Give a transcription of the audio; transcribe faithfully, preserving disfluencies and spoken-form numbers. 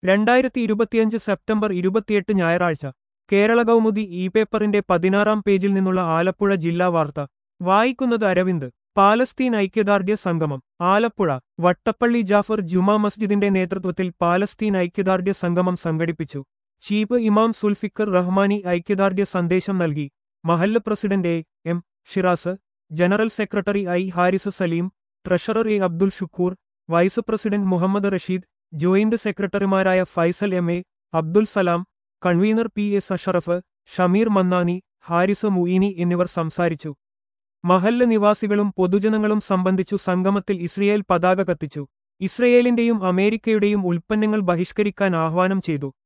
രണ്ടായിരത്തി ഇരുപത്തിയഞ്ച് സെപ്റ്റംബർ ഇരുപത്തിയെട്ട് ഞായറാഴ്ച കേരള കൗമുദി ഇ പേപ്പറിന്റെ പതിനാറാം പേജിൽ നിന്നുള്ള ആലപ്പുഴ ജില്ലാ വാർത്ത വായിക്കുന്നത് അരവിന്ദ്. പാലസ്തീൻ ഐക്യദാർഢ്യ സംഗമം ആലപ്പുഴ. വട്ടപ്പള്ളി ജാഫർ ജുമാ മസ്ജിദിന്റെ നേതൃത്വത്തിൽ പാലസ്തീൻ ഐക്യദാർഢ്യ സംഗമം സംഘടിപ്പിച്ചു. ചീഫ് ഇമാം സുൽഫിക്കർ റഹ്മാനി ഐക്യദാർഢ്യ സന്ദേശം നൽകി. മഹല്ല് president A M Shiraz, general secretary I Haris Salim, treasurer A Abdul Shukoor, vice president Muhammad Rasheed, joint സെക്രട്ടറിമാരായ Faisal M A, Abdul Salam, convener P S Ashraf, Shameer Mannani, Haris Mueeni എന്നിവർ സംസാരിച്ചു. മഹല്ല് നിവാസികളും പൊതുജനങ്ങളും സംബന്ധിച്ചു സംഗമത്തിൽ ഇസ്രയേൽ പതാക കത്തിച്ചു. ഇസ്രയേലിന്റെയും അമേരിക്കയുടെയും ഉൽപ്പന്നങ്ങൾ ബഹിഷ്കരിക്കാൻ ആഹ്വാനം ചെയ്തു.